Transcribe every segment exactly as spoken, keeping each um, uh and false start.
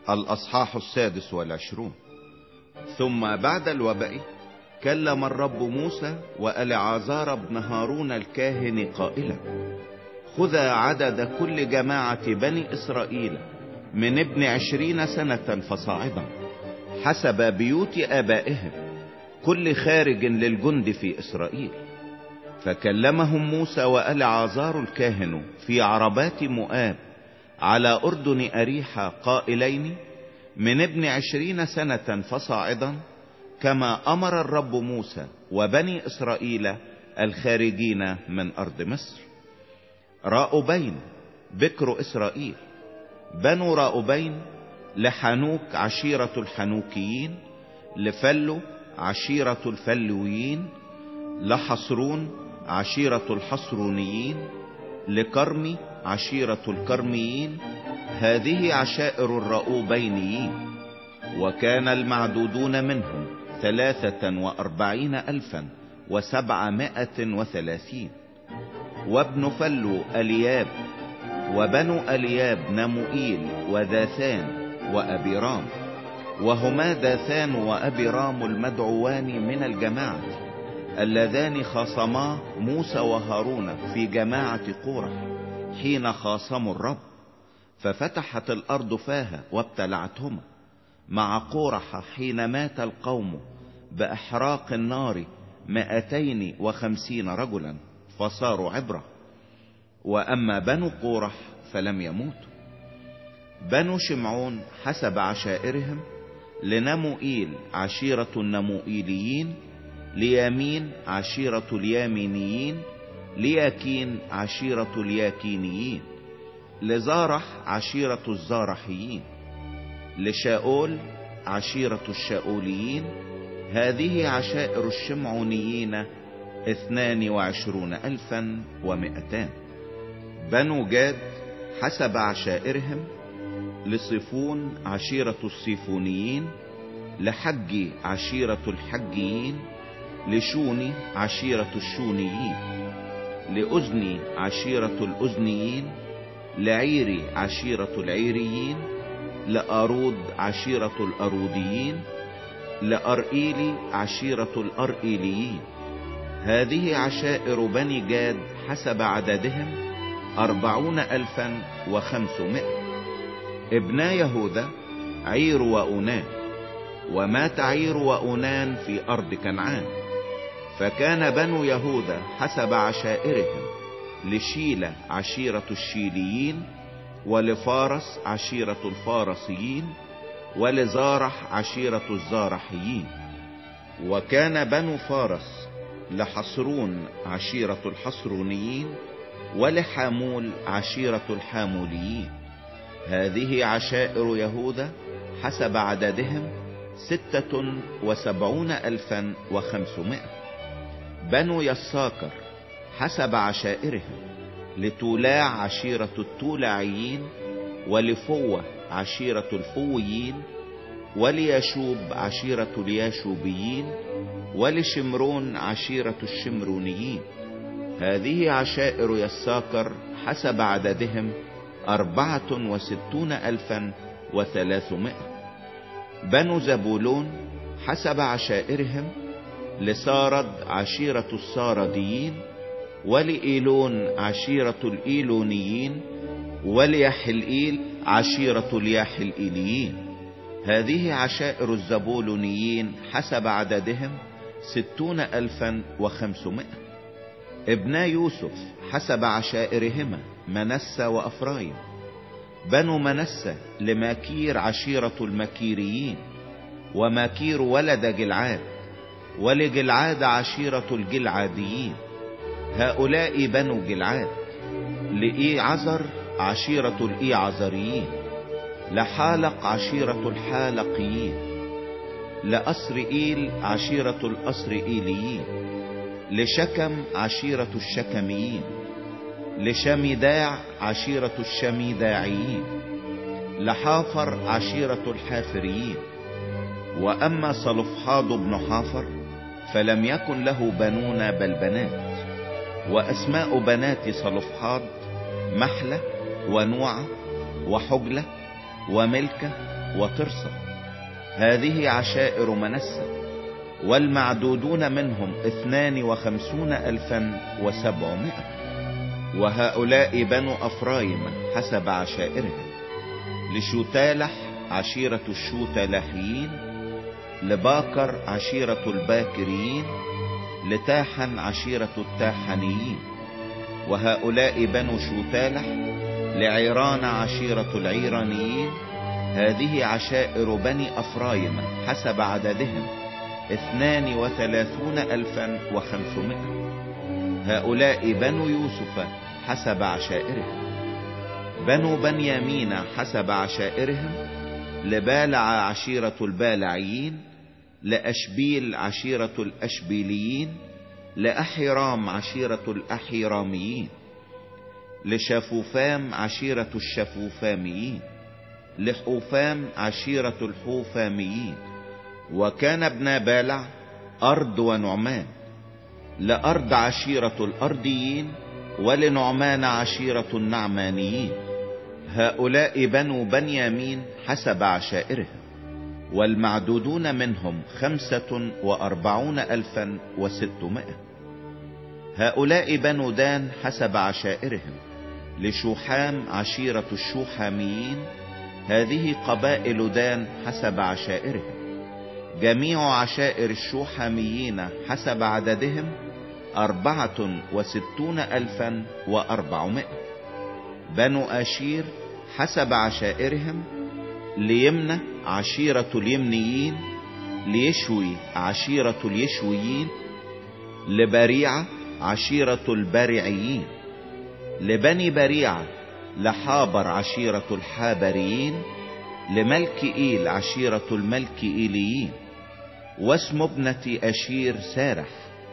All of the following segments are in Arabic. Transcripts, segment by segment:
الأصحاح السادس والعشرون. ثم بعد الوباء كلم الرب موسى وألعازار بن هارون الكاهن قائلا: خذا عدد كل جماعة بني إسرائيل من ابن عشرين سنة فصاعدا حسب بيوت آبائهم، كل خارج للجند في إسرائيل. فكلمهم موسى وألعازار الكاهن في عربات مؤاب على أردن أريحة قائلين: من ابن عشرين سنة فصاعدا، كما أمر الرب موسى وبني إسرائيل الخارجين من أرض مصر. راؤبين بكر إسرائيل. بنو راؤبين: لحنوك عشيرة الحنوكيين، لفلو عشيرة الفلويين، لحصرون عشيرة الحصرونيين، لكرمي عشيرة الكرميين. هذه عشائر الراؤوبينيين. وكان المعدودون منهم ثلاثة وأربعين ألفا وسبعمائة وثلاثين. وابن فلو ألياب. وبنو ألياب نموئيل وداثان وأبيرام، وهما داثان وأبيرام المدعوان من الجماعة اللذان خاصما موسى وهارون في جماعة قورح حين خاصموا الرب، ففتحت الأرض فاها وابتلعتهما مع قورح حين مات القوم بأحراق النار مائتين وخمسين رجلا فصاروا عبرة. وأما بنو قورح فلم يموتوا. بنو شمعون حسب عشائرهم: لنموئيل عشيرة النموئيليين، ليامين عشيرة اليامينيين، لياكين عشيرة الياكينيين، لزارح عشيرة الزارحيين، لشاؤول عشيرة الشاؤوليين. هذه عشائر الشمعونيين اثنان وعشرون ألفا ومئتان. بنو جاد حسب عشائرهم: لصيفون عشيرة الصيفونيين، لحجي عشيرة الحجيين، لشوني عشيرة الشونيين، لأزني عشيرة الأزنيين، لعيري عشيرة العيريين، لأرود عشيرة الأروديين، لأرئيلي عشيرة الأرئيليين. هذه عشائر بني جاد حسب عددهم أربعون ألفا وخمسمائة. ابنا يهوذا: عير وأونان. ومات عير وأونان في أرض كنعان. فكان بنو يهوذا حسب عشائرهم: لشيلة عشيرة الشيليين، ولفارس عشيرة الفارسيين، ولزارح عشيرة الزارحيين. وكان بنو فارس: لحصرون عشيرة الحصرونيين، ولحامول عشيرة الحاموليين. هذه عشائر يهوذا حسب عددهم ستة وسبعون ألفا وخمسمائة. بنو يساكر حسب عشائرهم: لتولاع عشيرة التولاعيين، ولفوة عشيرة الفويين، وليشوب عشيرة الياشوبيين، ولشمرون عشيرة الشمرونيين. هذه عشائر يساكر حسب عددهم أربعة وستون ألفا وثلاثمائة. بنو زبولون حسب عشائرهم: لسارد عشيرة السارديين، ولإيلون عشيرة الإيلونيين، وليحلئيل عشيرة الياحلئيليين. هذه عشائر الزبولونيين حسب عددهم ستون ألفا وخمسمائة. ابنا يوسف حسب عشائرهما: منسى وأفرايم. بنو منسى: لماكير عشيرة المكيريين، وماكير ولد جلعاد، ولجلعاد عشيرة الجلعاديين. هؤلاء بنو جلعاد. لإيعزر عشيرة الإيعزريين، لحالق عشيرة الحالقيين، لأسرئيل عشيرة الأسرئيليين، لشكم عشيرة الشكميين، لشميداع عشيرة الشميداعيين، لحافر عشيرة الحافريين. وأما صلفحاد بن حافر فلم يكن له بنون بل بنات. وأسماء بنات صلفحاد: محلة ونوعة وحجلة وملكة وترصة. هذه عشائر منسى، والمعدودون منهم اثنان وخمسون الفا وسبعمائة. وهؤلاء بنو افرايم حسب عشائرهم: لشوتالح عشيرة الشوتالحيين، لباكر عشيرة الباكريين، لتاحن عشيرة التاحنيين. وهؤلاء بنو شوتالح: لعيران عشيرة العيرانيين. هذه عشائر بني افرايم حسب عددهم: اثنان وثلاثون الفا وخمسمائة. هؤلاء بنو يوسف حسب عشائرهم: بنو بنيامين حسب عشائرهم: لبالع عشيرة البالعيين، لأشبيل عشيرة الأشبيليين، لأحيرام عشيرة الأحيراميين، لشافوفام عشيرة الشافوفاميين، لحوفام عشيرة الحوفاميين. وكان ابن بالع أرض ونعمان. لأرض عشيرة الأرضيين، ولنعمان عشيرة النعمانيين. هؤلاء بنو بنيامين حسب عشائرهم، والمعدودون منهم خمسة وأربعون ألفا وستمائة. هؤلاء بنو دان حسب عشائرهم: لشوحام عشيرة الشوحاميين. هذه قبائل دان حسب عشائرهم: جميع عشائر الشوحاميين حسب عددهم أربعة وستون ألفا وأربعمائة. بنو آشير حسب عشائرهم: ليمنى عشيرة اليمنيين، ليشوي عشيرة اليشويين، لبريعة عشيرة البريعيين، لبني بريعة لحابر عشيرة الحابريين، لملكئيل عشيرة الملكئيليين. واسم ابنة أشير سارح.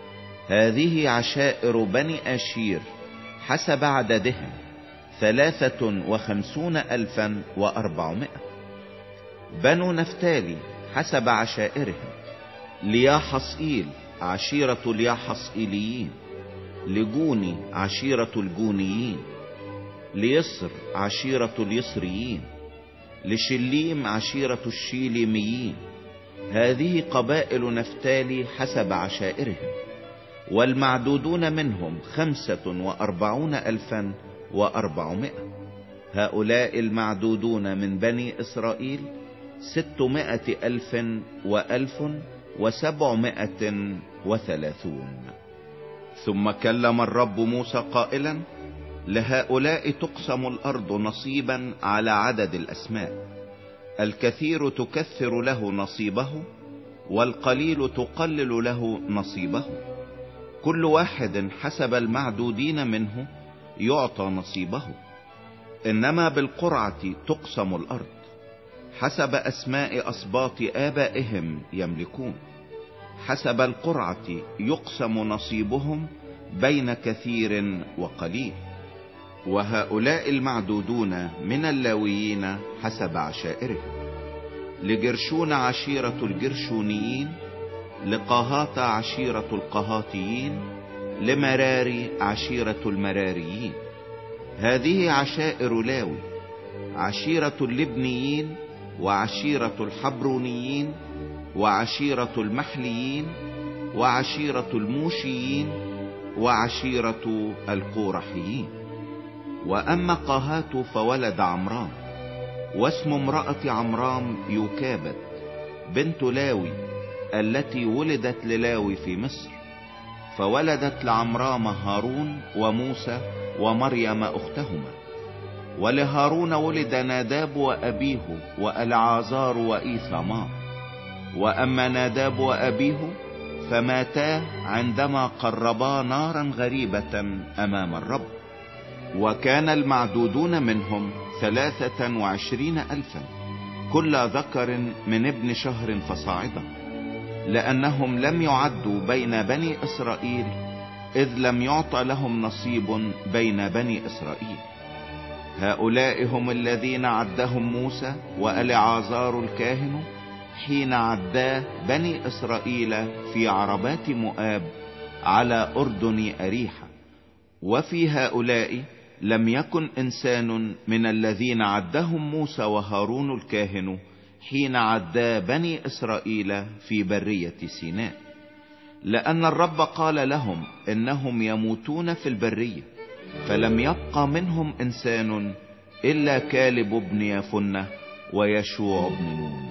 هذه عشائر بني أشير حسب عددهم: ثلاثة وخمسون ألفا وأربعمائة. بنو نفتالي حسب عشائرهم: لياحصئيل عشيرة الياحصئيليين، لجوني عشيرة الجونيين، ليصر عشيرة اليصريين، لشليم عشيرة الشيليميين. هذه قبائل نفتالي حسب عشائرهم، والمعدودون منهم خمسة وأربعون ألفا وأربعمائة. هؤلاء المعدودون من بني إسرائيل: ستمائة ألف وألف وسبعمائة وثلاثون. ثم كلم الرب موسى قائلا: لهؤلاء تقسم الأرض نصيبا على عدد الأسماء، الكثير تكثر له نصيبه، والقليل تقلل له نصيبه. كل واحد حسب المعدودين منه يعطى نصيبه. إنما بالقرعة تقسم الأرض، حسب أسماء أسباط آبائهم يملكون. حسب القرعة يقسم نصيبهم بين كثير وقليل. وهؤلاء المعدودون من اللاويين حسب عشائرهم: لجرشون عشيرة الجرشونيين، لقهات عشيرة القهاتيين، لمراري عشيرة المراريين. هذه عشائر لاوي: عشيرة اللبنيين، وعشيرة الحبرونيين، وعشيرة المحليين، وعشيرة الموشيين، وعشيرة القورحيين. وأما قهات فولد عمرام. واسم امرأة عمرام يوكابد بنت لاوي، التي ولدت للاوي في مصر، فولدت لعمرام هارون وموسى ومريم أختهما. ولهارون ولد ناداب وأبيه وألعازار وإيثامار. وأما ناداب وأبيه فماتا عندما قربا نارا غريبة أمام الرب. وكان المعدودون منهم ثلاثة وعشرين ألفا، كل ذكر من ابن شهر فصاعدا، لأنهم لم يعدوا بين بني إسرائيل، إذ لم يعطى لهم نصيب بين بني إسرائيل. هؤلاء هم الذين عدهم موسى وألعازار الكاهن حين عدا بني إسرائيل في عربات مؤاب على أردن أريحة. وفي هؤلاء لم يكن إنسان من الذين عدهم موسى وهارون الكاهن حين عدى بني إسرائيل في برية سيناء، لأن الرب قال لهم إنهم يموتون في البرية، فلم يبقى منهم إنسان إلا كالب بن يفنة ويشوع بن نون.